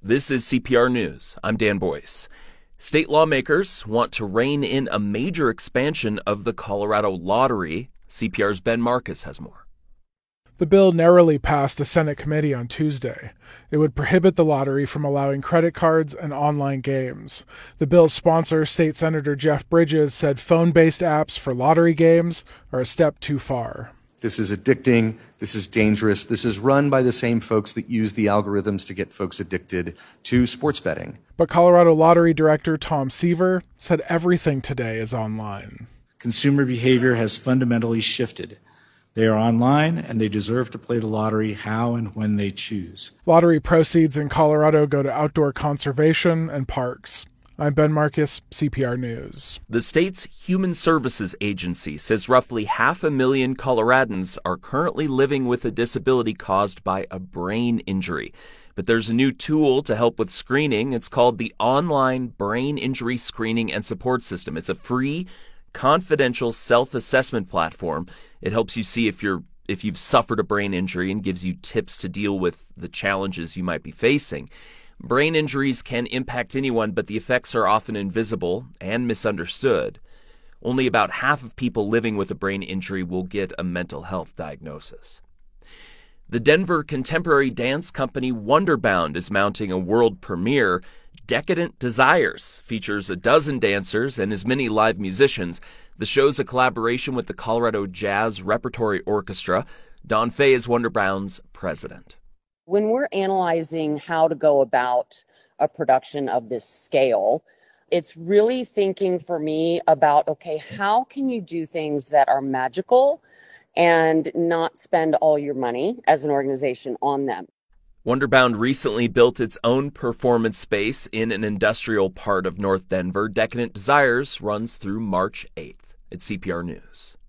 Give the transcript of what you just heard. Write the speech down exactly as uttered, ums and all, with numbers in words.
This is C P R News. I'm Dan Boyce. State lawmakers want to rein in a major expansion of the Colorado lottery. C P R's Ben Marcus has more. The bill narrowly passed a Senate committee on Tuesday. It would prohibit the lottery from allowing credit cards and online games. The bill's sponsor, State Senator Jeff Bridges, said phone-based apps for lottery games are a step too far. This is addicting. This is dangerous. This is run by the same folks that use the algorithms to get folks addicted to sports betting. But Colorado Lottery Director Tom Seaver said everything today is online. Consumer behavior has fundamentally shifted. They are online, and they deserve to play the lottery how and when they choose. Lottery proceeds in Colorado go to outdoor conservation and parks. I'm Ben Marcus, C P R News. The state's Human Services Agency says roughly half a million Coloradans are currently living with a disability caused by a brain injury. But there's a new tool to help with screening. It's called the Online Brain Injury Screening and Support System. It's a free, confidential self-assessment platform. It helps you see if you're if you've suffered a brain injury and gives you tips to deal with the challenges you might be facing. Brain injuries can impact anyone, but the effects are often invisible and misunderstood. Only about half of people living with a brain injury will get a mental health diagnosis. The Denver contemporary dance company Wonderbound is mounting a world premiere. Decadent Desires features a dozen dancers and as many live musicians. The show's a collaboration with the Colorado Jazz Repertory Orchestra. Don Fay is Wonderbound's president. When we're analyzing how to go about a production of this scale, it's really thinking for me about, okay, how can you do things that are magical and not spend all your money as an organization on them? Wonderbound recently built its own performance space in an industrial part of North Denver. Decadent Desires runs through March eighth. It's C P R News.